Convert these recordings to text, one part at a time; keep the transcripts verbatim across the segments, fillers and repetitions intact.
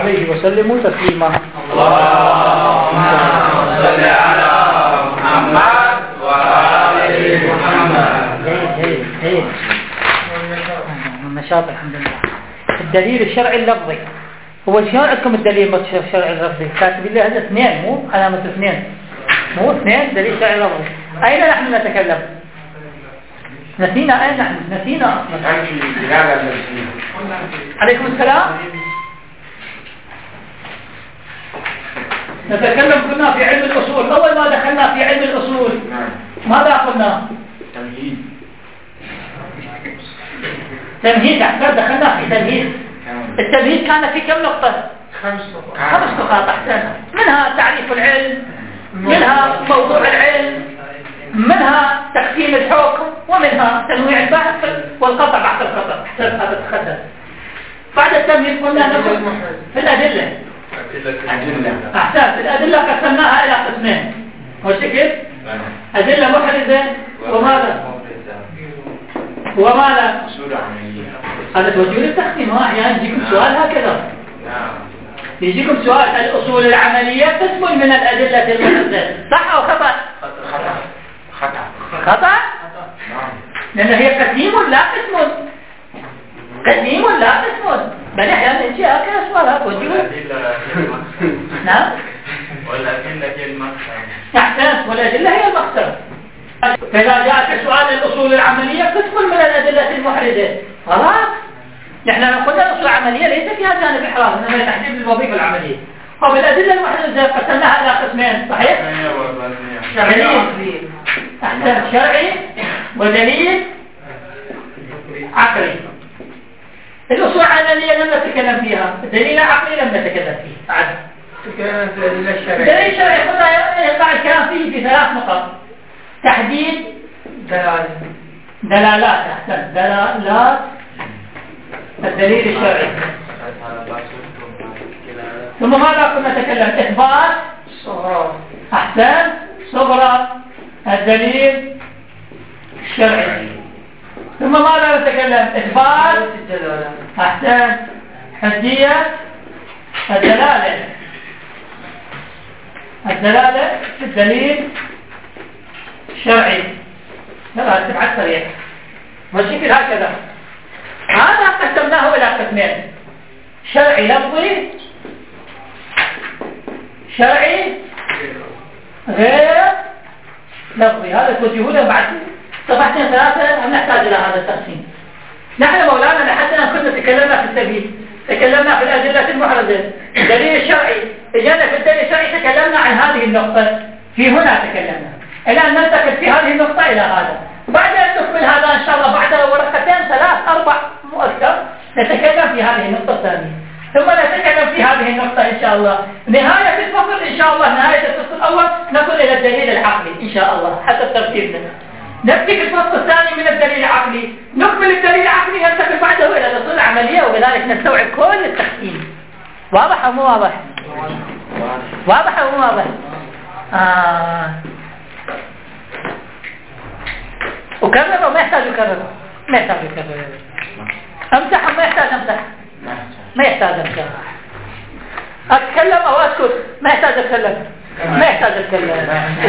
عليه وسلموا تسليما. اللهم صل على محمد وآل محمد. هيك هيك النشاط الحمد لله. الدليل الشرعي اللفظي هو شلون عندكم الدليل الشرعي اللفظي؟ كاتب لي هذا اثنين مو علامة اثنين مو اثنين دليل شرعي لفظي. أين نحن نتكلم؟ نسينا أين نحن؟ نسينا أصلا. عليكم السلام. نتكلم كنا في علم الأصول. أول ما دخلنا في علم الأصول ماذا قلنا؟ تمهيد. تمهيد. أحسن دخلنا في تمهيد. التمهيد كان في كم نقطة؟ خمس نقاط. خمس نقاط. أحسن. منها تعريف العلم، منها موضوع العلم، منها تقسيم الحكم، ومنها تنويع البحث والقطع بعد القطع. أحسن هذا تخدم. بعد التمهيد قلنا ندخل في الأدلة. أحسن. الأدلة قسمناها إلى قسمين. وشكل أدلة محرزة وماذا؟ وماذا؟ أصول عملية. هذا توجيه للتقسيم. ها أحيانا يجيكم سؤال هكذا. يجيكم سؤال الأصول العملية قسم من الأدلة المحرزة، صح أو خطأ؟ خطأ. خطأ. خطأ؟ لأن هي قسيم لا قسم. قسيم لا قسم. بل أحيانا يجي هكذا سؤال توجيه. نعم. والأدلة هي المقصد. أحسنت. والأدلة هي المقصد. فإذا جاءك سؤال الأصول العملية قسم من الأدلة المحرزة، خلاص. نحن قلنا الأصول العملية ليس فيها جانب إحراز، إنما تحديد الوظيفة العملية. وبالأدلة المحرزة قسمناها إلى قسمين، صحيح؟ دليل أحسن شرعي ودليل عقلي. الأصول العملية لم نتكلم فيها، الدليل العقلي لم نتكلم فيه. عدل. الدليل الشرعي قلنا يقع الكلام فيه في ثلاث نقط: تحديد دلالات. أحسن. دلالات الدليل الشرعي. ثم ماذا كنا نتكلم؟ إثبات أحسن صغرى الدليل الشرعي. ثم ماذا نتكلم؟ إثبات أحسن حدية الدلالة. الدلالة في الدليل الشرعي. هذا تبعت سريع والشكل هكذا. هذا قسمناه إلى قسمين: شرعي لفظي، شرعي غير لفظي. هذا توجهه له بعد صفحتين ثلاثة. نحتاج إلى هذا التقسيم. نحن مولانا لحدنا كنا تكلمنا في التبيين، تكلمنا في الأدلة المحرزة، الدليل الشرعي. إجانا في الدليل الشرعي تكلمنا عن هذه النقطة. في هنا تكلمنا إلى أن ننتقل في هذه النقطة إلى هذا. بعد أن نكمل هذا إن شاء الله بعد ورقتين ثلاث أربع مو أكثر نتكلم في هذه النقطة الثانية، ثم نتكلم في هذه النقطة إن شاء الله. نهاية الفصل إن شاء الله، نهاية الفصل الأول نقول إلى الدليل العقلي إن شاء الله حسب ترتيبنا. نبتدي الفصل الثاني من الدليل العقلي، نكمل الدليل العقلي، ننتقل بعده إلى الأصول العملية، وبذلك نستوعب كل التقسيم. واضح أو مو واضح؟ واضح أو مو واضح؟ آه. أكرر وما يحتاج أكرر؟ ما يحتاج أكرر. أمسح أو ما يحتاج أمسح؟ ما يحتاج أمسح. أتكلم أو أسكت؟ ما يحتاج أتكلم. ما يحتاج أتكلم.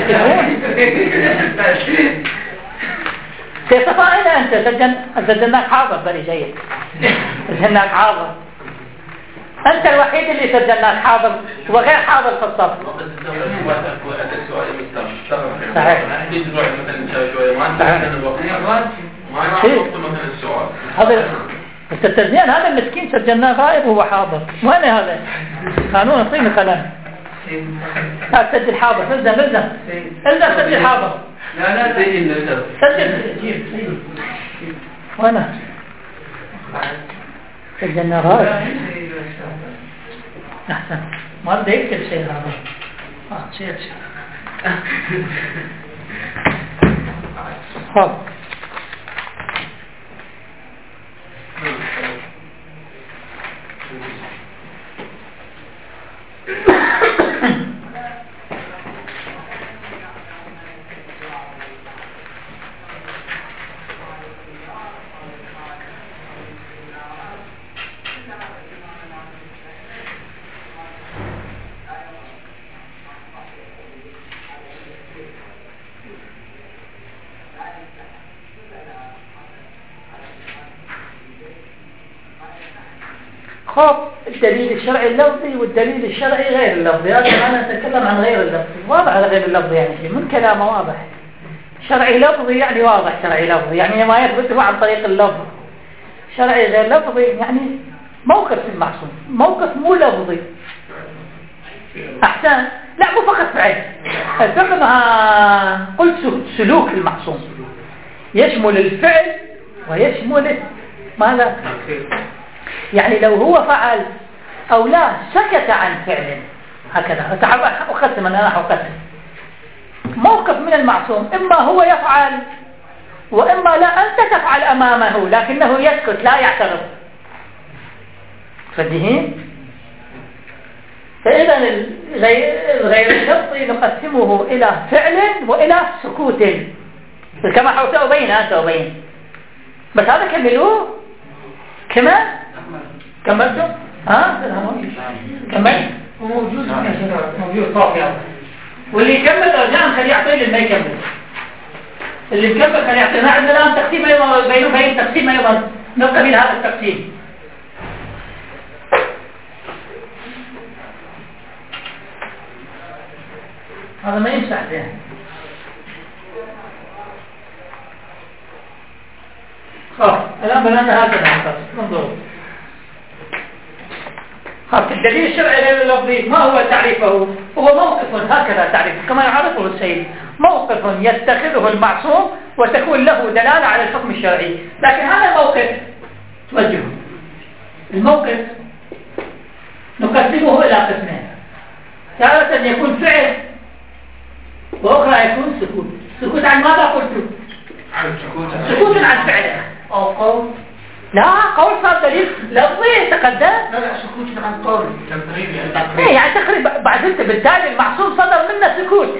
في صفاء أين أنت؟ سجن سجناك حاضر. بني جيد. سجناك حاضر. أنت الوحيد اللي سجناك حاضر وغير حاضر في الصف. صحيح. هذا التزيين. هذا المسكين سجلناه غائب وهو حاضر. وين هذا؟ قانون اعطيني قلم. لا سجل حاضر. نزل نزل نزل سجل حاضر. لا لا سجل سجل جيب. وانا سجلنا غائب. أحسن. ما بدي يكتب شيء هذا. آه شيء شيء. خب. خب الدليل الشرعي اللفظي والدليل الشرعي غير اللفظي. هذا أنا أتكلم عن غير اللفظي. واضح على غير اللفظي يعني من كلامه واضح. شرعي لفظي يعني واضح. شرعي لفظي يعني ما يثبته عن طريق اللفظ. شرعي غير لفظي يعني موقف المعصوم، موقف مو لفظي. أحسن. لا مو فقط فعل. الفعل ما قلت سلوك المعصوم يشمل الفعل ويشمل ماذا؟ يعني لو هو فعل أو لا سكت عن فعل هكذا. أقسم أنا راح أقسم موقف من المعصوم، إما هو يفعل وإما لا أنت تفعل أمامه لكنه يسكت لا يعترض. فدهين. فإذا غير اللفظي نقسمه إلى فعل وإلى سكوت كما حاولت أبين. أنت أبين بس هذا كملوه كمان كملتم ها كمل موجود موجود صافي. واللي يكمل رجاء خليه يعطي اللي ما يكمل. اللي مكمل خليه يعطي. عندنا الآن تقسيم أيضا بينه بين تقسيم أيضا نبقى من هذا التقسيم. هذا ما يمسح ده. خلاص الآن بنانا هكذا انظروا. خلاص الدليل الشرعي غير اللفظي ما هو تعريفه؟ هو موقف هكذا تعريفه كما يعرفه السيد، موقف يتخذه المعصوم وتكون له دلالة على الحكم الشرعي. لكن هذا الموقف توجهه. الموقف نقسمه إلى قسمين. تارة يكون فعل وأخرى يكون سكوت. سكوت عن ماذا قلت؟ سكوت عن فعله أو قول. لا قول صار دليل لفظي تقدم. لا لا سكوت عن قول تقريبا. ايه يعني تقريبا بعد انت بالتالي المعصوم صدر منه سكوت.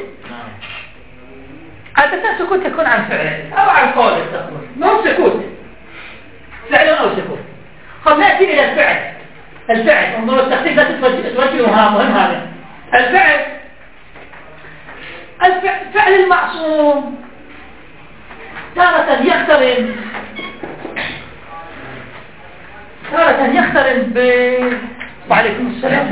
عادة سكوت يكون عن فعل أو عن قول تقول مو سكوت فعل أو سكوت. خب نأتي إلى الفعل. الفعل انظروا التخطيط لا توجهها مهم هذا. الفعل الفعل فعل المعصوم تارة يقترن تارة يقترن ب وعليكم السلام.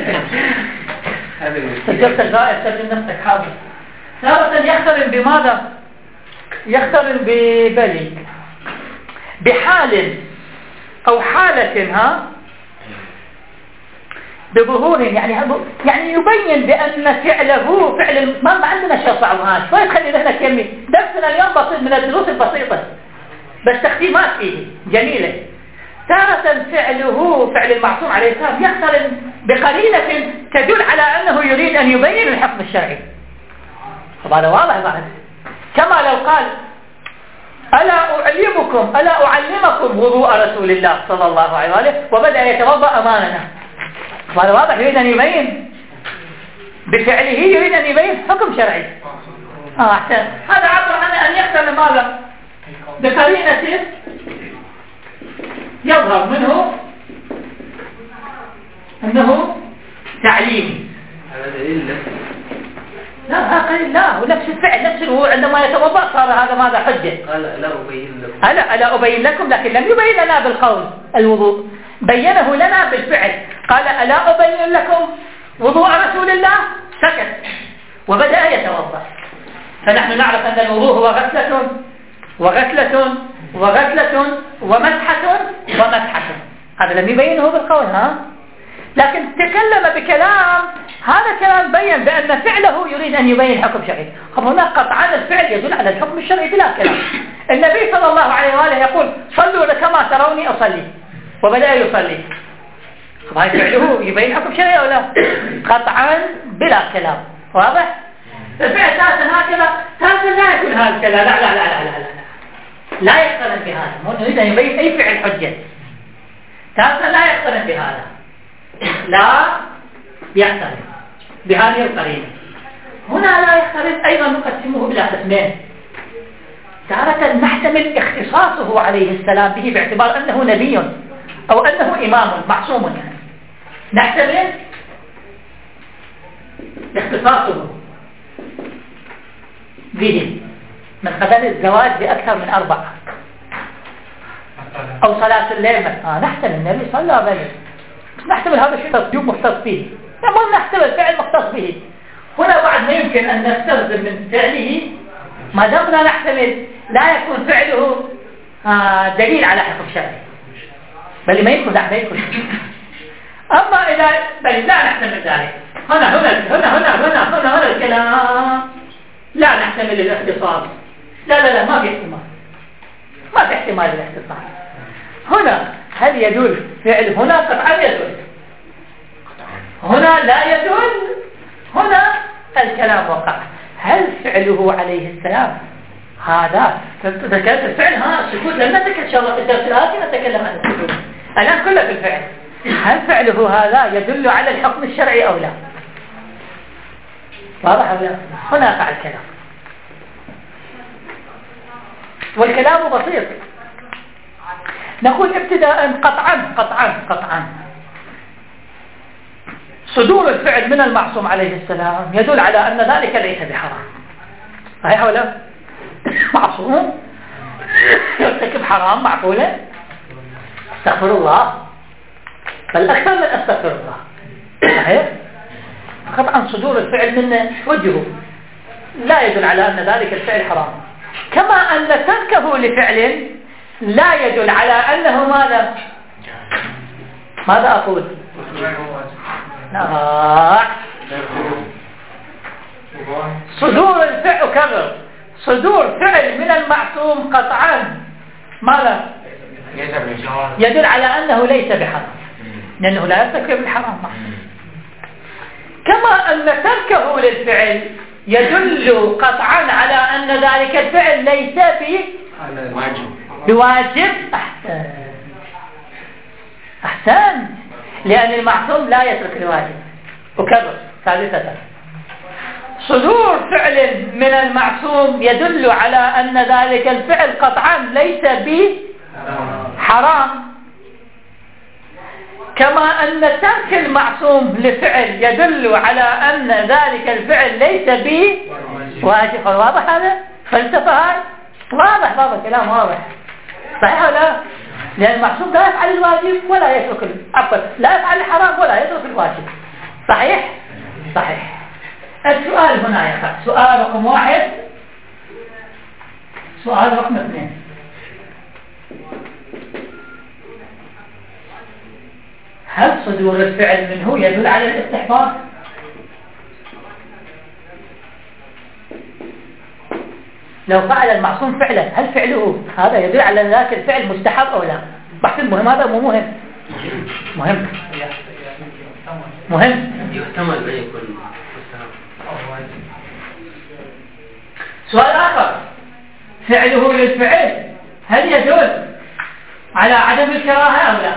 سجلت الغائب سجل نفسك حاضر. تارة يقترن بماذا؟ يقترن ببلي بحال أو حالة ها بظهور يعني يعني يبين بأن فعله فعل ما عندنا شيء صعب. هذا شوي تخلي لنا كلمة. درسنا اليوم بسيط من الدروس البسيطة بس تختيمات فيه جميلة. تارة فعله فعل المعصوم عليه السلام يقترن بقرينة تدل على أنه يريد أن يبين الحكم الشرعي. هذا واضح بعد. كما لو قال ألا أعلمكم ألا أعلمكم وضوء رسول الله صلى الله عليه وآله وبدأ يتوضأ أمامنا. هذا واضح يريد أن يبين بفعله يريد أن يبين حكم شرعي. آه أحسن. هذا عبر عن أن يقترن ماذا؟ بقرينة يظهر منه أنه تعليمي. هذا دليل لا قال لا ونفس الفعل نفس الوضوء عندما يتوضأ صار هذا ماذا حجة. قال لا أبين لكم. ألا ألا أبين لكم لكن لم يبين لنا بالقول الوضوء بينه لنا بالفعل. قال ألا أبين لكم وضوء رسول الله سكت وبدأ يتوضأ. فنحن نعرف أن الوضوء هو غسلة وغسلة وغسلة ومسحة ومسحة. هذا لم يبينه بالقول ها. لكن تكلم بكلام هذا كلام بين بأن فعله يريد أن يبين حكم شرعي. طب هنا قطعا الفعل يدل على الحكم الشرعي بلا كلام. النبي صلى الله عليه وآله يقول صلوا كما تروني أصلي وبدأ يصلي. طب هذا فعله يبين حكم شرعي أو لا؟ قطعا بلا كلام. واضح؟ الفعل تاسا هكذا تاسا لا يكون هذا الكلام. لا لا لا لا لا لا لا يقترن بهذا. مو يريد أن يبين أي فعل حجة. تاسا لا يقترن بهذا. لا يقترن بهذه القرينة. هنا لا يقترن أيضا نقسمه إلى قسمين. تارة نحتمل اختصاصه عليه السلام به باعتبار أنه نبي أو أنه إمام معصوم يعني. نحتمل اختصاصه به من قبل الزواج بأكثر من أربعة أو صلاة الليل. آه نحتمل النبي صلى الله عليه نحتمل هذا الشيء تصديق مختص به، المهم نحتمل فعل مختص به. هنا بعد ما يمكن أن نستخدم من فعله ما دامنا نحتمل لا يكون فعله آه دليل على حكم شرعي، بل ما يكون لا ما يكون. أما إذا بل لا نحتمل ذلك، هنا هنا هنا هنا هنا هنا هنا الكلام لا نحتمل الاختصاص، لا لا لا ما في احتمال، ما في احتمال الاختصاص. هنا هل يدل فعل هنا؟ قطعا يدل. هنا لا يدل، هنا الكلام وقع. هل فعله عليه السلام هذا ذكرت الفعل؟ ها السكوت لم نتكلم إن شاء الله في الدرس الآتي نتكلم عن السكوت، الآن كله في الفعل. هل فعله هذا يدل على الحكم الشرعي أو لا؟ واضح أو لا؟ هنا وقع الكلام، والكلام بسيط. نقول ابتداء قطعا قطعا قطعا صدور الفعل من المعصوم عليه السلام يدل على أن ذلك ليس بحرام. صحيح ولا؟ معصوم يرتكب حرام معقولة؟ استغفر الله، بل أكثر من استغفر الله. صحيح؟ قطعا صدور الفعل من وجهه لا يدل على أن ذلك الفعل حرام، كما أن تركه لفعل لا يدل على أنه ماذا؟ ماذا أقول؟ لا. صدور الفعل كبر صدور فعل من المعصوم قطعا ماذا؟ يدل على أنه ليس بحرام، لأنه لا يرتكب الحرام. كما أن تركه للفعل يدل قطعا على أن ذلك الفعل ليس بواجب. أحسن أحسن لأن المعصوم لا يترك الواجب. وكبر ثالثة صدور فعل من المعصوم يدل على أن ذلك الفعل قطعا ليس بحرام، كما أن ترك المعصوم لفعل يدل على أن ذلك الفعل ليس بواجب. واضح هذا؟ فلسفة هاي واضح، بابا كلام واضح. صحيح ولا؟ لأن المعصوم لا يفعل الواجب ولا يترك عفوا لا يفعل الحرام ولا يترك الواجب. صحيح؟ صحيح. السؤال هنا يقع سؤال رقم واحد، سؤال رقم اثنين. هل صدور الفعل منه يدل على الاستحباب؟ لو فعل المعصوم فعلا هل فعله هذا يدل على ذاك الفعل مستحب أو لا؟ بحث مهم، هذا مو مهم مهم مهم يحتمل أن يكون. سؤال آخر، فعله للفعل هل يدل على عدم الكراهة أو لا؟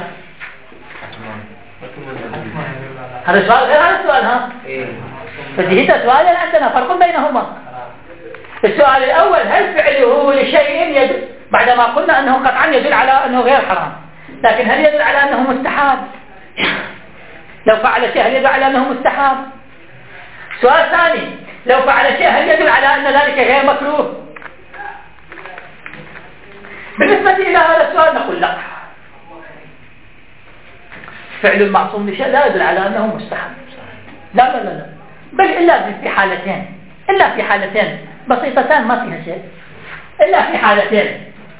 هذا سؤال غير هذا السؤال. ها فجهت سؤالا عندنا فرق بينهما. السؤال الأول هل فعله لشيء يدل، بعدما قلنا أنه قطعا يدل على أنه غير حرام، لكن هل يدل على أنه مستحب؟ لو فعل شيء هل يدل على أنه مستحب؟ سؤال ثاني، لو فعل شيء هل يدل على أن ذلك غير مكروه؟ بالنسبة إلى هذا السؤال نقول لا، فعل المعصوم لشيء لا يدل على أنه مستحب. لا لا لا لا، بل إلا في حالتين، إلا في حالتين بسيطتان ما فيها شيء، إلا في حالتين.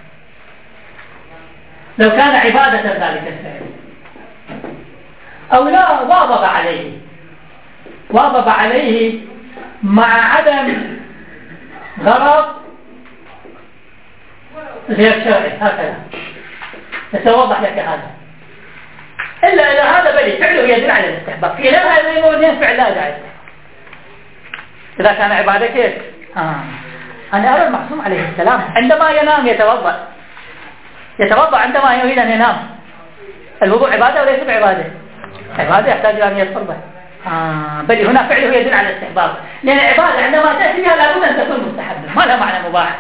لو كان عبادة ذلك الفعل أو لا واظب عليه واظب عليه مع عدم غرض غير شرعي، هكذا يتوضح لك هذا. إلا إذا هذا بلي فعله يدل على الاستحباب، في غير هذا يقولون فعل لا داعي. إذا كان عبادة كيف؟ آه. أنا أرى المعصوم عليه السلام عندما ينام يتوضأ يتوضأ عندما يريد أن ينام. الوضوء عبادة وليس بعبادة؟ عبادة يحتاج إلى أن يذكر به. آه. بل هنا فعله يدل على الاستحباب، لأن العبادة عندما تأتي بها لابد أن تكون مستحبة، ما لها معنى مباح،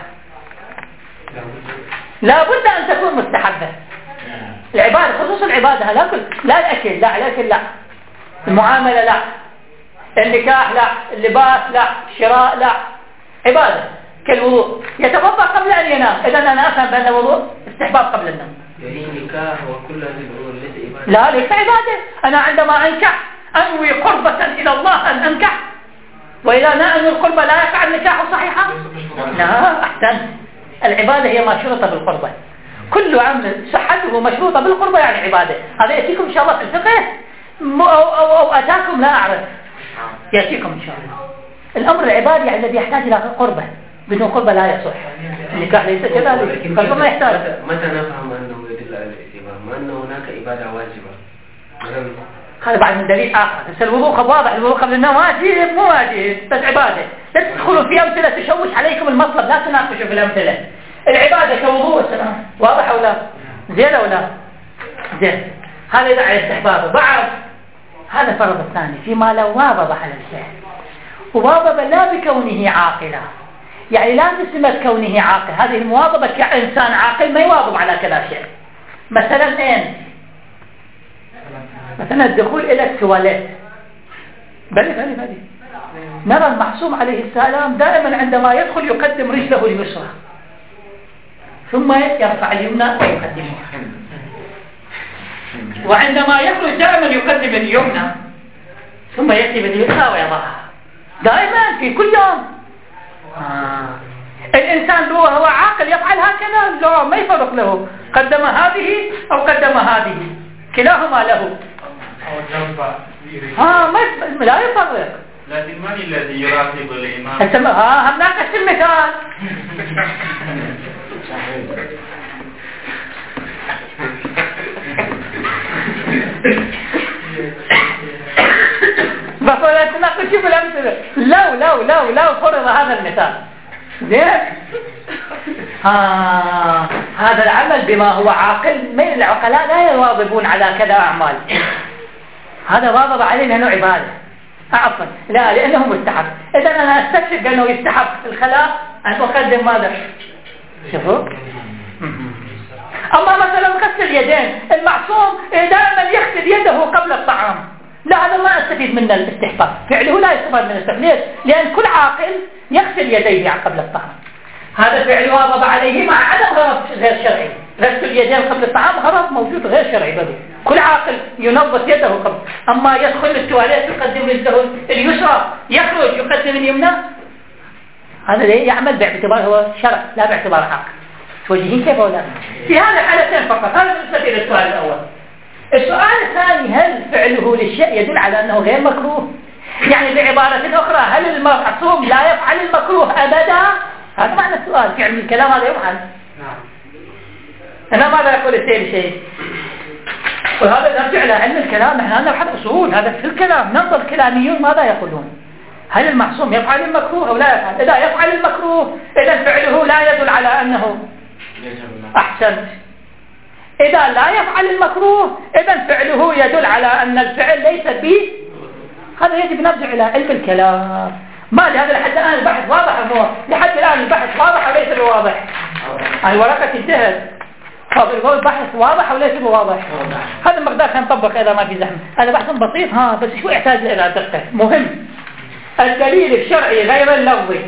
لابد أن تكون مستحبة. العبادة خصوص العبادة لا كل لا الأكل لا الأكل لا، المعاملة لا، النكاح لا، اللباس لا، الشراء لا، عبادة كالوضوء. يتوضأ قبل أن ينام، إذا أنا أفهم بأن الوضوء استحباب قبل النوم. يعني نكاح وكل هذه الأمور ليس عبادة. لا ليس عبادة. أنا عندما أنكح أنوي قربة إلى الله أن أنكح، وإذا لا أنوي القربة لا يقع النكاح صحيحا؟ لا أحسن. العبادة هي ما شرط بالقربة. كل عمل صحته مشروطة بالقربة يعني عبادة. هذا يأتيكم إن شاء الله في الفقه أو, أو, أو أتاكم لا أعرف، يأتيكم إن شاء الله. الأمر العبادي يعني الذي يحتاج إلى قربة، بدون قربة لا يصح. النكاح ليس كذلك، قربة ما يحتاج. متى نفهم أنه يدل على الاعتبار؟ ما أنه هناك عبادة واجبة؟ هذا بعد من دليل آخر. بس الوضوء واضح، الوضوء قبل النوم واجب مو واجب، بس عبادة. لا تدخلوا في أمثلة تشوش عليكم المطلب، لا تناقشوا في الأمثلة. العبادة كوضوء السلام واضح أو لا؟ زين أو لا؟ زين. هذا يدعي استحبابه. بعد هذا فرض الثاني فيما لو واظب على الفعل، وواظب لا بكونه عاقلا، يعني لا تسمى كونه عاقل. هذه المواظبة كإنسان عاقل ما يواظب على كذا شيء. مثلا اين مثلا الدخول إلى التواليت. بلي بلي بلي نرى المعصوم عليه السلام دائما عندما يدخل يقدم رجله اليسرى ثم يرفع اليمنى ويقدمها، وعندما يخرج دائما يقدم اليمنى ثم يأتي باليسرى ويضعها دائما في كل يوم. آه. الإنسان لو هو عاقل يفعل هكذا؟ لا، ما يفرق له، قدم هذه أو قدم هذه كلاهما له. ها ما لا يفرق. لكن من الذي يراقب الإمام؟ ها هناك المثال. فلا تناقش في الأمثلة. لو لو لو لو فرض هذا المثال زين، آه هذا العمل بما هو عاقل، من العقلاء لا يواظبون على كذا أعمال. هذا واظب عليه لأنه عبادة، عفوا لا لأنه مستحب. إذا أنا أستكشف بأنه يستحب في الخلاء أن أقدم ماذا؟ شوفوا. أما مثلا غسل اليدين، المعصوم دائما يغسل يده قبل الطعام، لا هذا ما أستفيد من الاستحباب، فعله لا يستفاد من الاستحباب. ليش؟ لأن كل عاقل يغسل يديه قبل الطعام. هذا فعل واظب عليه مع عدم غرض غير شرعي. غسل اليدين قبل الطعام غرض موجود غير شرعي بدو. كل عاقل ينظف يده قبل. أما يدخل التواليت يقدم رجله اليسرى، يخرج يقدم اليمنى، هذا ليه يعمل باعتبار هو شرع لا باعتبار عاقل. توجهين كيف ولا؟ في هذا حالتين فقط. هذا بالنسبة للسؤال الأول. السؤال الثاني، هل فعله للشيء يدل على أنه غير مكروه؟ يعني بعبارة أخرى، هل المعصوم لا يفعل المكروه أبدا؟ هذا معنى السؤال. في علم الكلام هذا يفعل. نعم. أنا ماذا يقول السيد شيء؟ وهذا نرجع إلى علم الكلام. نحن نبحث أصول، هذا في الكلام ننظر الكلاميون ماذا يقولون. هل المعصوم يفعل المكروه أو لا يفعل؟ إذا يفعل المكروه إذا فعله لا يدل على أنه أحسن. إذا لا يفعل المكروه إذا فعله يدل على أن الفعل ليس به. هذا يجب نرجع إلى علم الكلام. ما لهذا لحد الآن البحث واضح أو لحد الآن البحث واضح وليس بواضح؟ الورقة انتهت. طب البحث واضح وليس بواضح؟ هذا المقدار كان نطبق إذا ما في زحمة. هذا بحث بسيط ها، بس شو يحتاج إلى دقة مهم. الدليل الشرعي غير اللفظي.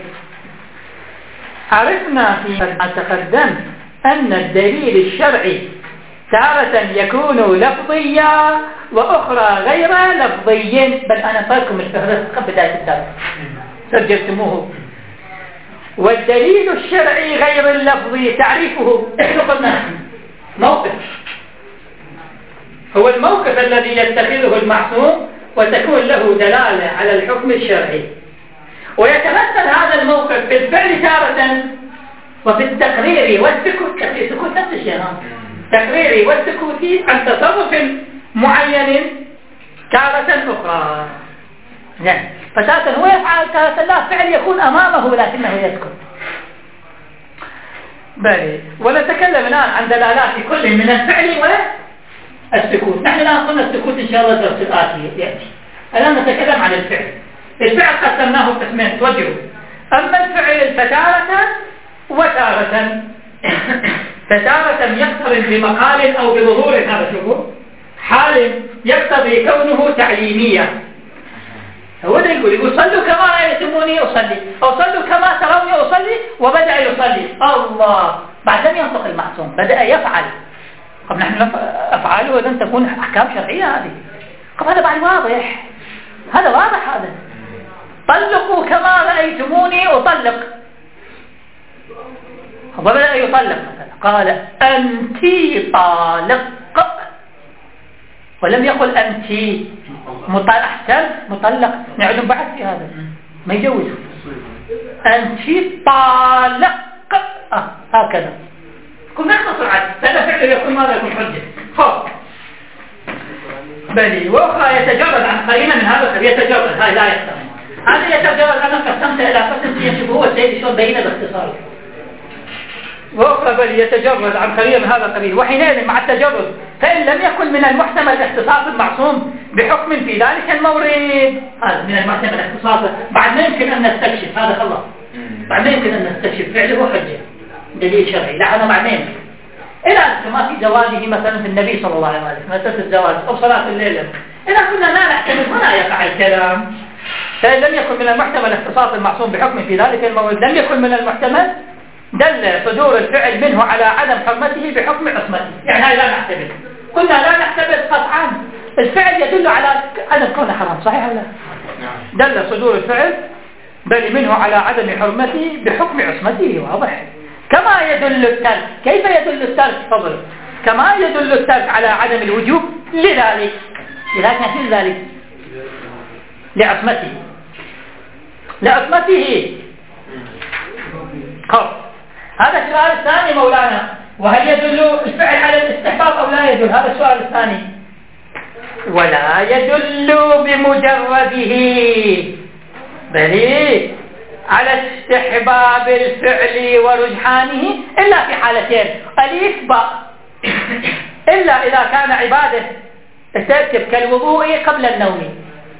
عرفنا فيما تقدم أن الدليل الشرعي تارة يكون لفظيا وأخرى غير لفظي. بل أنا أعطيكم الفهرس قبل بداية الدرس سجلتموه. والدليل الشرعي غير اللفظي تعريفه قلنا موقف، هو الموقف الذي يتخذه المعصوم وتكون له دلالة على الحكم الشرعي، ويتمثل هذا الموقف في الفعل تارة وفي التقرير والسكوت. السكوت نفس الشيء، تقريري والسكوت عن تصرف معين تارة أخرى. يعني فتارة هو يفعل، تارة لا، فعل يكون أمامه لكنه يسكت. بلي ونتكلم الآن عن دلالات كل من الفعل والسكوت. نحن الآن قلنا السكوت إن شاء الله درس الآتي يأتي. الآن نتكلم عن الفعل. الفعل قسمناه قسمين توجهوا. أما الفعل فتارة وتارة. فتارة يقترن بمقال أو بظهور، هذا شوفوا حال يقتضي كونه تعليميا. هو ده يقول يقول صلوا كما رأيتموني أصلي، أو صلوا كما تروني أصلي، وبدأ يصلي الله. بعد لم ينطق المعصوم بدأ يفعل. طب نحن أفعاله لن تكون أحكام شرعية هذه. طب هذا بعد واضح، هذا واضح. هذا طلقوا كما رأيتموني أطلق. وبدأ يطلق مثلا قال أنت طالق، ولم يقل أنت مطلق. أحسن مطلق، نعود بعد في هذا ما يجوز. أنت طالق آه. هكذا كنا نختصر عدد، هذا فعله يكون ماذا يكون حجة. خب بلي وأخرى يتجرد عن قرينة من هذا القبيل. يتجرد هاي لا يحتمل. هذا يتجرد أنا قسمت إلى قسم يشوف هو السيد شلون بينه باختصار. وأخرى بل يتجرد عن قرينة من هذا القبيل، وحينئذ مع التجرد فإن لم يكن من المحتمل اختصاص المعصوم بحكم في ذلك المورد. هذا من المحتمل اختصاصه بعد ما يمكن أن نستكشف. هذا خلاص بعد ما يمكن أن نستكشف فعله حجة دليل شرعي. لا هذا بعد ما يمكن. إذا كما في زواجه مثلا في النبي صلى الله عليه وسلم مسألة الزواج أو صلاة الليل، إذا كنا لا نحتمل هنا يقع الكلام. فإن لم يكن من المحتمل اختصاص المعصوم بحكم في ذلك المورد لم يكن من المحتمل دل صدور الفعل منه على عدم حرمته بحكم عصمته. يعني هاي لا نحتمل. قلنا لا نحتمل قطعا الفعل يدل على عدم كونه حرام، صحيح ولا لا؟ دل صدور الفعل بل منه على عدم حرمته بحكم عصمته. واضح. كما يدل الترك. كيف يدل الترك؟ فضل. كما يدل الترك على عدم الوجوب لذلك لذلك نحن ذلك لعصمته لعصمته خب. هذا السؤال الثاني مولانا، وهل يدل الفعل على الاستحباب أو لا يدل؟ هذا السؤال الثاني. ولا يدل بمجرده بل على استحباب الفعل ورجحانه إلا في حالتين. الإثبات إلا إذا كان عبادة ترتب كالوضوء قبل النوم.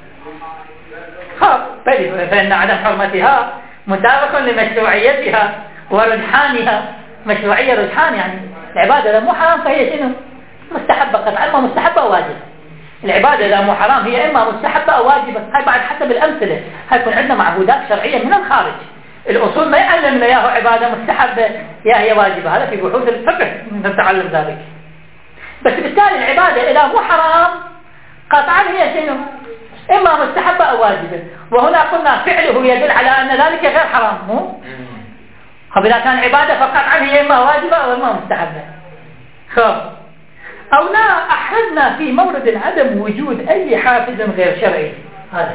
خب فإن عدم حرمتها متابق لمشروعيتها ورجحانها. مشروعية رجحان يعني العبادة إذا مو حرام فهي شنو؟ مستحبة قطعا. إما مستحبة أو واجبة. العبادة إذا مو حرام هي إما مستحبة أو واجبة. هاي بعد حسب الأمثلة. هاي يكون عندنا معبودات شرعية من الخارج. الأصول ما يعلمنا ياهو عبادة مستحبة يا هي واجبة. هذا في بحوث الفقه نتعلم ذلك. بس بالتالي العبادة إذا مو حرام قطعا هي شنو؟ إما مستحبة أو واجبة. وهنا قلنا فعله يدل على أن ذلك غير حرام. مو إذا كان عبادة فقطعا هي إما واجبة أو إما مستحبة. خب أو لا أحرزنا في مورد عدم وجود أي حافز غير شرعي. هذا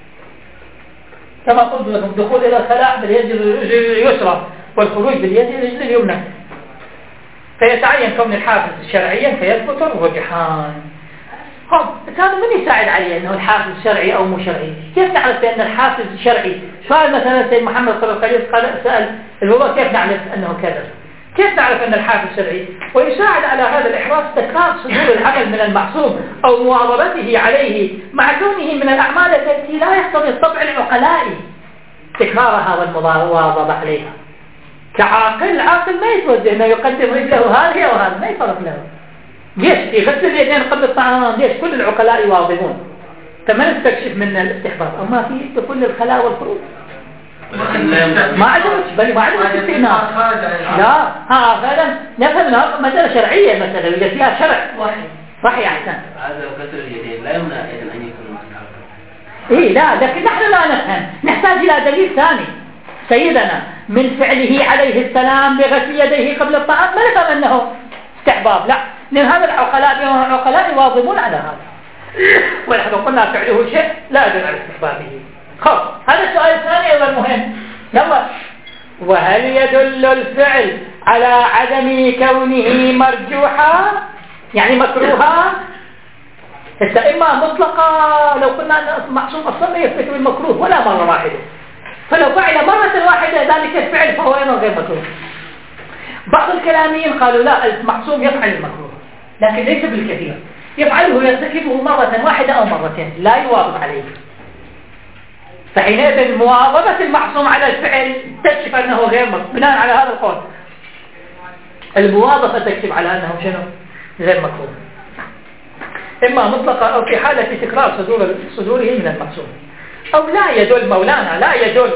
كما قلت لكم دخول إلى الخلاء باليد اليسرى والخروج باليد اليمنى، فيتعين كون الحافز شرعيا فيثبت الرجحان. طب كان من يساعد عليه أنه الحافز شرعي أو مو شرعي؟ كيف نعرف بأن الحافز شرعي؟ سؤال مثلا سيد محمد صلى الله عليه وسلم قال سأل الوضوء كيف نعرف أنه كذا؟ كيف نعرف أن الحافز شرعي؟ ويساعد على هذا الإحراز تكرار صدور العمل من المعصوم أو مواظبته عليه مع كونه من الأعمال التي لا يقتضي الطبع العقلائي تكرارها والمواظبة عليها. كعاقل العاقل ما يتوجه أنه يقدم رجله هذه أو هذا، ما يفرق له. ليش في غسل اليدين قبل الطعام؟ ليش كل العقلاء يواظبون؟ فما نستكشف من الاستحباب أو ما في كل الخلاء والخروج. ما عجبت بل ما عجبت استئناف. لا ها فعلا نفهم مسألة شرعية مثلا إذا فيها شرع صحيح أحسن. هذا غسل اليدين لا يمنع أيضا أن يكون مستحبا. إيه لا لكن نحن لا نفهم، نحتاج إلى دليل ثاني. سيدنا من فعله عليه السلام بغسل يديه قبل الطعام ما نفهم أنه استحباب، لا لأن هذا العقلاء العقلاء يواظبون على هذا. ونحن قلنا فعله شيء لا يدل على استحبابه. خلاص هذا السؤال الثاني أيضا مهم. يلا وهل يدل الفعل على عدم كونه مرجوحا يعني مكروها؟ إما مطلقا لو قلنا أن معصوم أصلا لا يثبت بالمكروه ولا مرة واحدة، فلو فعل مرة واحدة ذلك الفعل فهو غير مكروه. بعض الكلاميين قالوا لا المعصوم يفعل المكروه لكن ليس بالكثير، يفعله يرتكبه مرة واحدة أو مرتين لا يواظب عليه. فحينئذ مواظبة المعصوم على الفعل تكشف أنه غير مكروه. بناء على هذا القول المواظبة تكشف على أنه شنو غير مكروه، إما مطلقة أو في حالة تكرار صدور صدوره من المعصوم. أو لا يدل مولانا لا يدل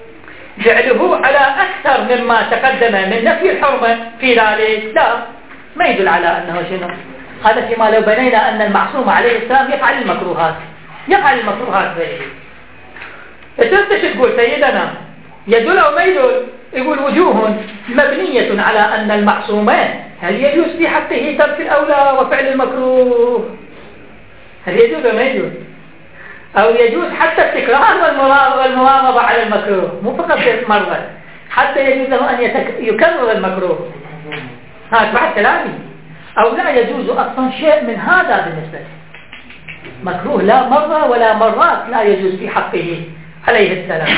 فعله على أكثر مما تقدم من نفي الحرمة في ذلك، لا ما يدل على أنه شنو. هذا فيما لو بنينا أن المعصوم عليه السلام يفعل المكروهات يفعل المكروهات به. تفتش تقول سيدنا يدل أو ما يدل؟ يقول وجوه مبنية على أن المعصومين هل يجوز في حقه ترك الأولى وفعل المكروه؟ هل يجوز أو ما يجوز؟ أو يجوز حتى التكرار والمواظبة على المكروه، مو فقط مرة، حتى يجوز له أن يكرر المكروه. هذا بعد كلامي. أو لا يجوز أصلا شيء من هذا بالنسبة مكروه لا مرة ولا مرات لا يجوز في حقه عليه السلام.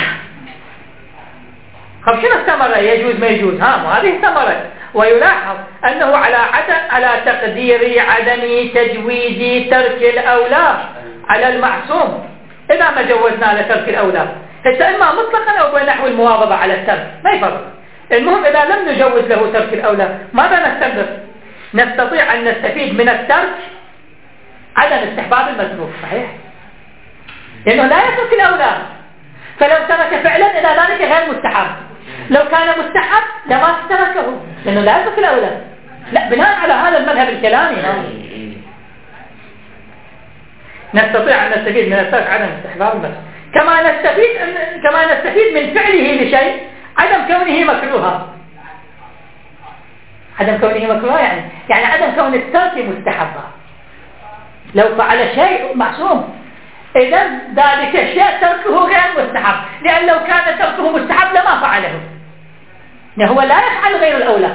خب شنو الثمرة يجوز ما يجوز؟ ها هذه الثمرة. ويلاحظ أنه على عدم على تقدير عدم تجويز ترك الأولى على المعصوم إذا ما جوزنا لترك الأولى، حتى إما مطلقا أو بنحو المواظبة على الترك ما يفرق. المهم إذا لم نجوز له ترك الأولى ماذا نستنبط؟ نستطيع أن نستفيد من الترك عدم استحباب المكروه، صحيح؟ لأنه لا يترك الأولى، فلو ترك فعلا إلى ذلك غير مستحب. لو كان مستحب لما تركه لأنه لا يترك الأولى. لا، بناء على هذا المذهب الكلامي نستطيع أن نستفيد من الترك عدم استحباب المكروه، كما نستفيد كما نستفيد من فعله لشيء عدم كونه مكروها. عدم كونه مكروها يعني يعني عدم كون الترك مستحبا. لو فعل شيء معصوم إذا ذلك الشيء تركه غير مستحب، لأن لو كان تركه مستحب لما فعله. يعني هو لا يفعل غير الأولى،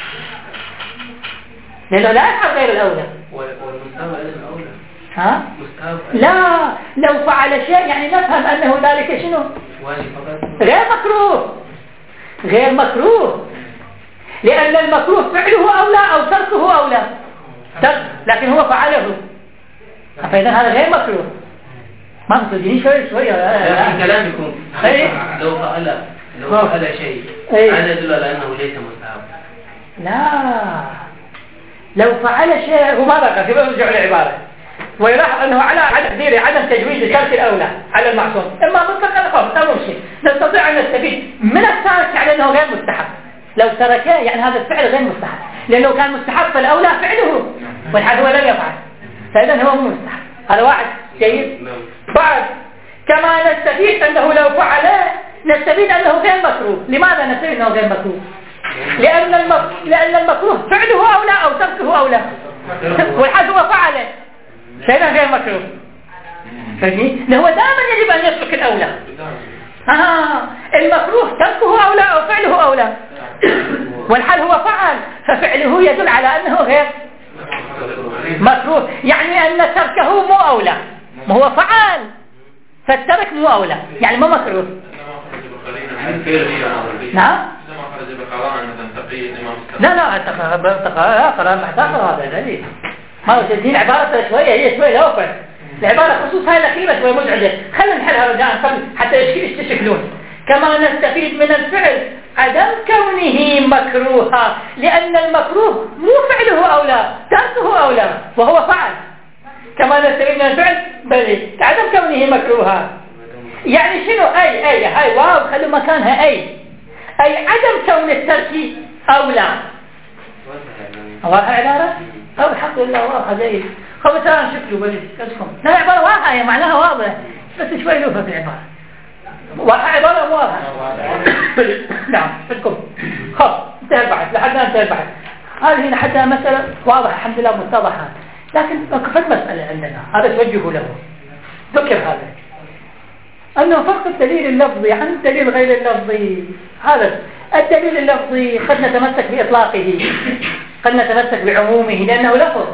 لأنه لا يفعل غير الأولى. والمستحب غير الأولى. ها؟ لا، لو فعل شيء يعني نفهم أنه ذلك شنو؟ غير مكروه غير مكروه لأن المكروه فعله أولى أو تركه أولى. ترك لكن هو فعله، فإذا هذا غير مكروه. ما تصدقين شوي شوي في كلامكم لو فعل لو فعل شيء هذا يدل على أنه ليس مستحب. لا، لو فعل شيء وما بقى في برجع العبارة. ويلاحظ أنه على على تقدير عدم تجويز ترك الأولى على المعصوم إما مطلقا أو خاص شيء نستطيع أن نستفيد من التارك على أنه غير مستحب. لو تركه يعني هذا الفعل غير مستحب، لأنه كان مستحب فالأولى فعله والحد هو لم يفعل، فإذا هو مو مستحب. هذا واحد جيد. بعد كما نستفيد أنه لو فعل نستفيد أنه غير مكروه. لماذا نستفيد أنه غير مكروه؟ لأن المك... لأن المكروه فعله أولى أو تركه أولى والحد هو فعله، فإذا غير مكروه. فهمت؟ هو دائما يجب أن يترك الأولى. آه المكروه تركه أولى أو فعله أولى والحال هو فعل، ففعله يدل على أنه غير مكروه، يعني أن تركه مو أولى، ما هو فعل فالترك مو أولى يعني مو مكروه. نعم لا لا تقرأ قرآن محتاقر هذا دليل ما هو تدين عبارة شوية هي شوية لوفر العبارة خصوص هاي الأخيرة شوية مزعجة. خلنا نحلها رجاء قبل حتى يشتشكلون. كما نستفيد من الفعل عدم كونه مكروها، لأن المكروه مو فعله أولى تركه أولى وهو فعل. كما نستفيد من الفعل بل عدم كونه مكروها يعني شنو أي أي هاي واو خلوا مكانها أي أي عدم كون الترك أولى. واضحة عبارة؟ أو الحمد لله واضحة جيد. خب ترى شكله بلي كذكم لا عبارة واضحة هي معناها واضح بس شوي لوفة في العبارة. واضحة عبارة واضحة. نعم شكرا. خب انتهى البحث لحد انتهى البحث. هذه لحدها مسألة واضحة الحمد لله متضحة، لكن كفت مسألة عندنا هذا توجه له. ذكر هذا أنه فرق الدليل اللفظي عن الدليل غير اللفظي. هذا الدليل اللفظي قد نتمسك بإطلاقه قد نتمسك بعمومه لأنه لفظ،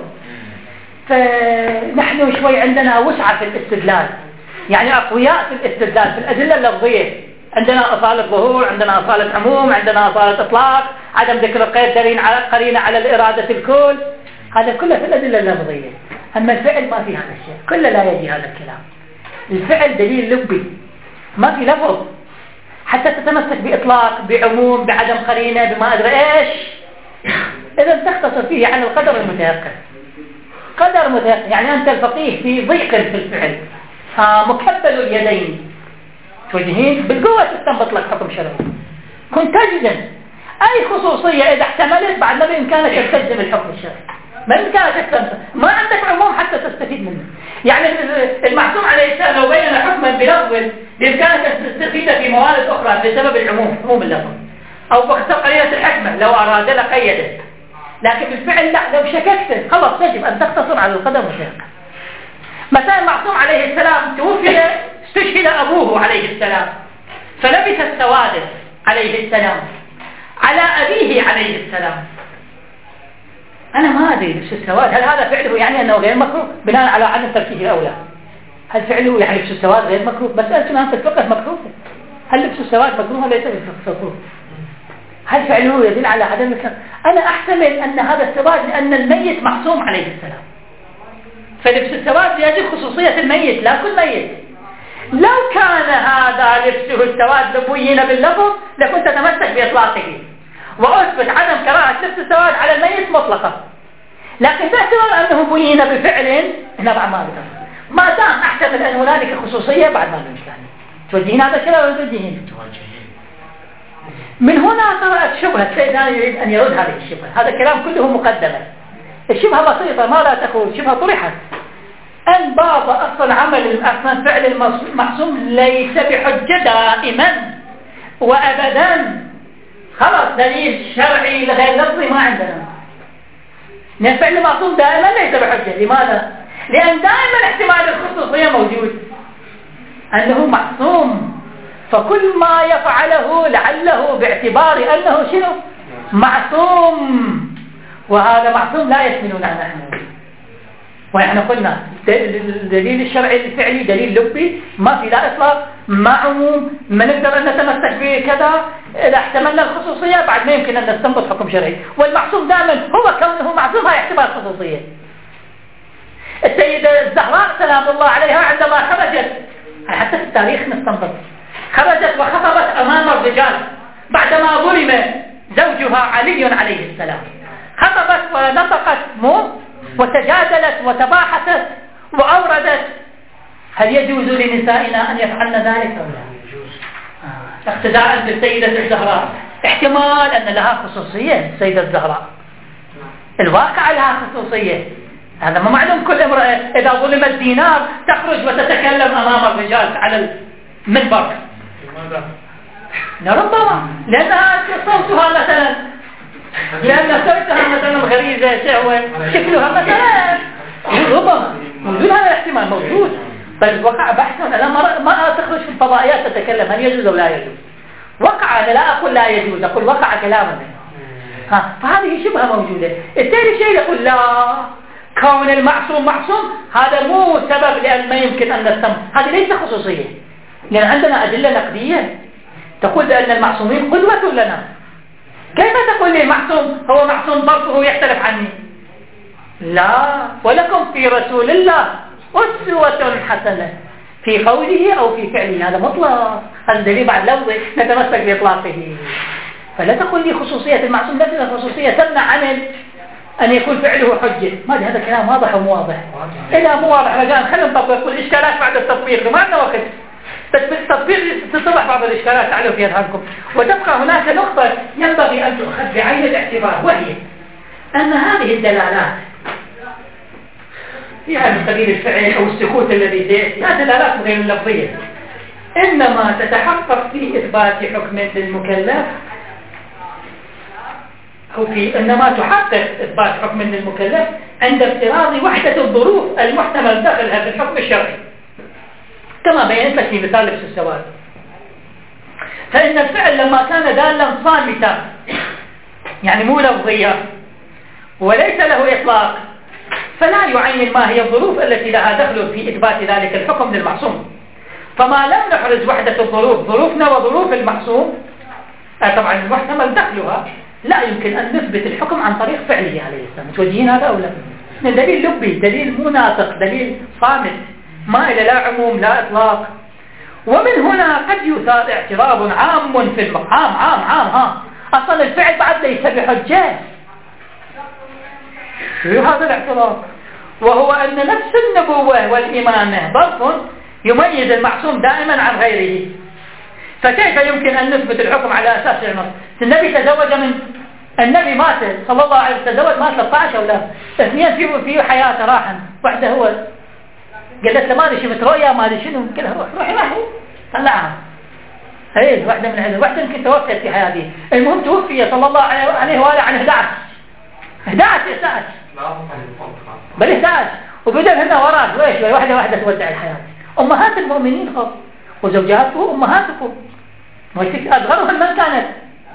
فنحن شوي عندنا وسعة في الاستدلال، يعني أقوياء في الاستدلال في الأدلة اللفظية. عندنا أصالة ظهور، عندنا أصالة عموم، عندنا أصالة إطلاق، عدم ذكر قيد دليل على قرينة على الإرادة الكل، هذا كله في الأدلة اللفظية. أما الفعل ما في هذا الشيء، كله لا يجي هذا الكلام. الفعل دليل لبي ما في لفظ حتى تتمسك بإطلاق بعموم بعدم قرينة بما أدري إيش. إذا تختصر فيه عن القدر المتيقن. قدر متيقن يعني أنت الفقيه في ضيق في الفعل آه مكبل اليدين توجهين بالقوة تستنبط لك حكم شرعي. كنت تجزم أي خصوصية إذا احتملت بعد ما بإمكانك تستلزم الحكم الشرعي، ما بإمكانك تستلزم، ما عندك عموم حتى تستفيد منه. يعني المعصوم عليه السلام لو بين حكما بلفظ بإمكانك أن تستفيد في موارد أخرى بسبب العموم، عموم اللفظ، أو بحسب قرينة الحكمة لو أراد لقيده، لكن بالفعل لا، لو شككت خلاص يجب أن تقتصر على القدم والشق. مثلا المعصوم عليه السلام توفي، استشهد أبوه عليه السلام، فلبث السواد عليه السلام على أبيه عليه السلام. أنا ما أدري لبس السواد هل هذا فعله يعني أنه غير مكروه بناء على عدم تركيه الأولى؟ هل فعله يعني لبس السواد غير مكروه؟ مسألة ما في الفقه مكروه. هل لبس السواد مكروه ولا ليس مكروه؟ هل فعله يدل على عدم الكلام؟ أنا أحتمل أن هذا السواد لأن الميت معصوم عليه السلام، فلبس السواد لأجل خصوصية الميت لا كل ميت. لو كان هذا لبسه السواد لبين باللفظ لكنت تتمسك بإطلاقه وأثبت عدم كراهة لبس السواد على الميت مطلقا، لكن باعتبار أنه بين بفعل هنا بعد ما بكر ما دام أحتمل أن هنالك خصوصية بعد ما بإمكاني. توجهين هذا الكلام ولا توجهين؟ من هنا طرأت شبهة السيدان يريد أن يرد هذه الشبهة. هذا الكلام كله مقدمة، الشبهة بسيطة ما لا تقول شبهة طرحت أن بعض أصل عمل أصلا فعل المعصوم ليس بحجة دائما وأبدا. خلاص دليل شرعي لغير لفظي ما عندنا، لأن فعل المعصوم دائما ليس بحجة. لماذا؟ لأن دائما احتمال الخصوصية موجود، أنه معصوم، فكل ما يفعله لعله باعتبار أنه شنو؟ معصوم، وهذا معصوم لا يشملنا نحن. ونحن قلنا الدليل الشرعي الفعلي دليل لبي ما في لا إطلاق ما عموم، ما نقدر أن نتمسك به كذا إذا احتملنا الخصوصية بعد ما يمكن أن نستنبط حكم شرعي. والمعصوم دائما هو كونه معصوم هاي احتمال خصوصية. السيدة الزهراء سلام الله عليها عندما خرجت، حتى في التاريخ نستنبط، خرجت وخطبت أمام الرجال بعدما ظلم زوجها علي عليه السلام، خطبت ونطقت مو وتجادلت وتباحثت وأوردت هل يجوز لنسائنا أن يفعلن ذلك أو لا؟ آه. اقتداء بالسيدة الزهراء. احتمال أن لها خصوصية السيدة الزهراء، الواقع لها خصوصية، هذا ما معلوم كل امرأة إذا ظلم الدينار تخرج وتتكلم أمام الرجال على المنبر. ربما لأنها صوتها مثلا، لأن صوتها مثلا غريزة شهوة شكلها مثلا، ربما موجود هذا الاحتمال موجود. بل وقع بحث، أنا ما ما تخرج في الفضائيات تتكلم هل يجوز أو لا يجوز. وقع، أنا لا أقول لا يجوز، أقول وقع كلاما. ها، فهذه شبهة موجودة. الثاني شيء يقول لا، كون المعصوم معصوم هذا مو سبب لأن ما يمكن أن نستمر، هذه ليس خصوصية، لأن عندنا أدلة نقدية تقول بأن المعصومين قدوة لنا. كيف تقول لي معصوم هو معصوم ضربه يختلف عني؟ لا، ولكم في رسول الله أسوة حسنة في قوله أو في فعله، هذا مطلق، هذا دليل بعد لفظه نتمسك بإطلاقه. فلا تقول لي خصوصية المعصوم نفس الخصوصية تمنع عنه أن يكون فعله حجة. ما هذا كلام واضح ومو واضح؟ إذا مو واضح رجاء خلينا نطبق، والإشكالات بعد التطبيق ما عندنا وقت، بس بالتطبيق تطرح بعض الإشكالات تعالوا في أذهانكم. وتبقى هناك نقطة ينبغي أن تؤخذ بعين الاعتبار، وهي أن هذه الدلالات في هذا سبيل الفعل أو السكوت الذي سيأتي، هذه دلالات غير اللفظية، إنما تتحقق في إثبات حكم للمكلف، أو في إنما تحقق إثبات حكم للمكلف عند افتراض وحدة الظروف المحتمل دخلها في الحكم الشرعي، كما بينت لك في مثال لبس السواد. فإن الفعل لما كان دالا صامتا يعني مو لفظيا وليس له إطلاق، فلا يعين ما هي الظروف التي لها دخل في إثبات ذلك الحكم للمعصوم. فما لم نحرز وحدة الظروف، ظروفنا وظروف المعصوم طبعا المحتمل دخلها، لا يمكن أن نثبت الحكم عن طريق فعله عليه السلام. توجهين هذا أو لا؟ من دليل لبي، دليل مناطق، دليل صامت، ما إلى لا عموم لا إطلاق. ومن هنا قد يثار اعتراض عام في المقام، عام عام ها أصلا الفعل بعد ليس بحجة. شو هذا الاعتراض؟ وهو أن نفس النبوة والإمامة ظرف يميز المعصوم دائما عن غيره، فكيف يمكن أن نثبت الحكم على أساس النص؟ النبي تزوج من النبي مات صلى الله عليه وسلم، تزوج مات ثلاثة عشر أولاد، اثنين في في حياته راحا، واحدة هو قالت له ما ادري شفت رؤيا ما ادري شنو، قال لها روح روحي روحي طلعها. اي واحدة من العلم، واحدة يمكن توفت في حياته. المهم توفي صلى الله عليه وآله عن أحد عشر أحد عشر ساعة بل أحد عشر، وبدل هنا وراء شوي شوي واحدة واحدة تودع الحياة. أمهات المؤمنين خب وزوجاته أمهاتكم، أصغرهم من كانت؟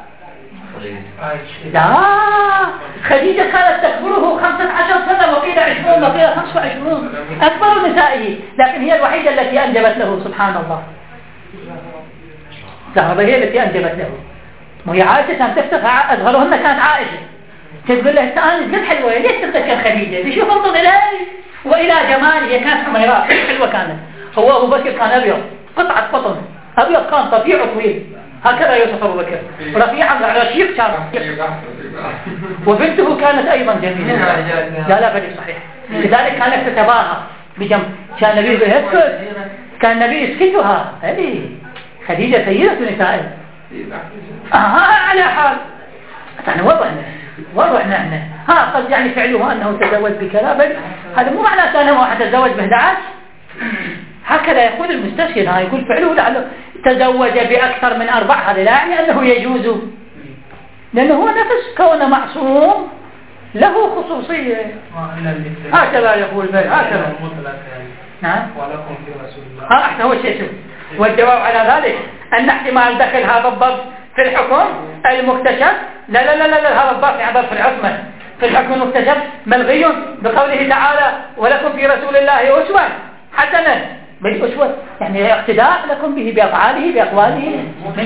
لا خديجة كانت تكبره خمسة عشر سنة وقيل عشرون وقيل خمسة وعشرون، أكبر نسائه، لكن هي الوحيدة التي أنجبت له سبحان الله. زهرة هي التي أنجبت له، وهي عائشة كانت تفتخر أصغرهن كانت عائشة، تقول له أنت قد حلوة ليش تفتكر خديجة؟ بيشوف انظر إليه وإلى جمال، هي كانت حميراء حلوة كانت. هو أبو بكر كان أبيض قطعة قطن أبيض، كان رفيع طويل هكذا يوسف أبو بكر رفيعا رشيق كان، وبنته كانت أيضا جميلة. لا لا بل صحيح، لذلك كانت تتباهى بجنب، كان النبي يسكت، كان النبي يسكتها. هذه خديجة سيدة نسائه. آه على حال احنا وضعنا وضعنا احنا ها قد يعني فعله أنه تزوج بكذا، بل هذا مو معنى أنه واحد تزوج بإحدى عشر. هكذا يقول المستشهد، ها يقول فعله لعله تزوج بأكثر من أربع، هذا لا يعني أنه يجوز، لأنه هو نفس كونه معصوم له خصوصية. هكذا يقول بل هكذا نعم ولكم في رسول الله. ها احنا هو الشيء شوف، والجواب على ذلك أن احتمال دخل هذا الضبط في الحكم المكتشف لا لا لا لا هذا الضبط في ضبط العصمة في الحكم المكتشف ملغي بقوله تعالى ولكم في رسول الله أسوة حسنة. بالأسوة يعني اقتداء لكم به بأفعاله بأقواله.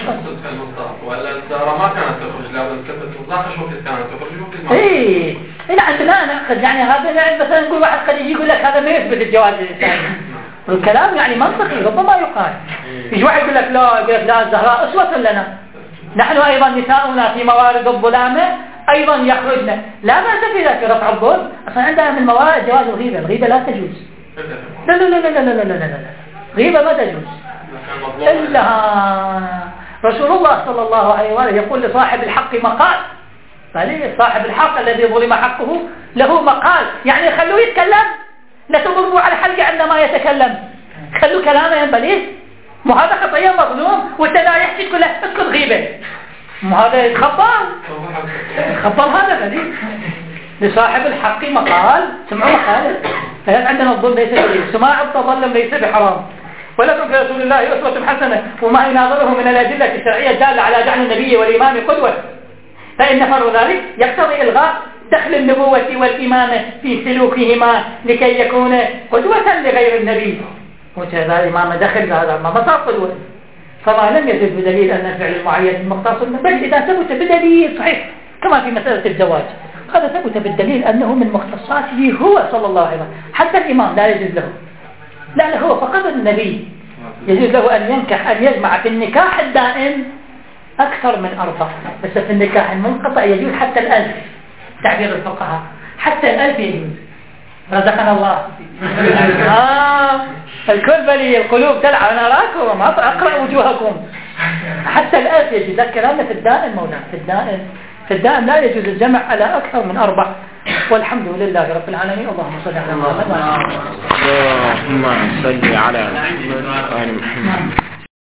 ولا الزهرة ما كانت تخرج، لا بس تتناقش وقت كانت تخرج وقت ما. إيه إلا أنت لا نأخذ يعني هذا يعني مثلا نقول واحد قد يجي يقول لك هذا ما يثبت الجواز الإنساني، والكلام يعني منطقي ربما يقال. يجي واحد يقول لك لا يقول لك لا الزهراء أسوة لنا، نحن أيضا نساؤنا في موارد الظلامة أيضا يخرجنا، لا بأس في ذلك رفع الظلم. أصلا عندنا من موارد جواز الغيبة، الغيبة لا تجوز. لا لا لا لا لا لا لا لا لا غيبة ما تجوز إلا رسول الله صلى الله عليه وآله يقول لصاحب الحق مقال، فليه صاحب الحق الذي ظلم حقه له مقال، يعني خلوه يتكلم، لا تضربوا على حلقه عندما يتكلم، خلوا كلامه ينبليه. مو هذا خطية مظلوم وانت لا يحكي تقول له اسكت غيبة، مو هذا يتخبل يتخبل هذا بليه. لصاحب الحق مقال، سمعوا مقال. فهذا عندنا الظلم ليس بليه، سماع التظلم ليس بحرام. ولكم في رسول الله أسوة حسنة، وما يناظره من الأدلة الشرعية الدالة على جعل النبي والإمام قدوة، فإن فرض ذلك يقتضي إلغاء دخل النبوة والإمامة في سلوكهما لكي يكون قدوة لغير النبي. وهذا الإمامة دخل هذا ما صار قدوة، فما لم يثبت بدليل أن الفعل المعين مختص، بل إذا ثبت بدليل صحيح كما في مسألة الزواج، هذا ثبت بالدليل أنه من مختصاته هو صلى الله عليه وسلم. حتى الإمام لا يجوز له، لا لا هو فقط النبي يجوز له أن ينكح أن يجمع في النكاح الدائم أكثر من أربع، بس في النكاح المنقطع يجوز حتى الألف، تعبير الفقهاء حتى الألف يجوز. رزقنا الله. آه الكل بلي القلوب تلعب، أنا أراكم ما أقرأ وجوهكم. حتى الألف يجوز، الكلام في الدائم مولانا، في الدائم في الدائم لا يجوز الجمع على أكثر من أربع. والحمد لله رب العالمين. اللهم صل على محمد. اللهم صل على محمد.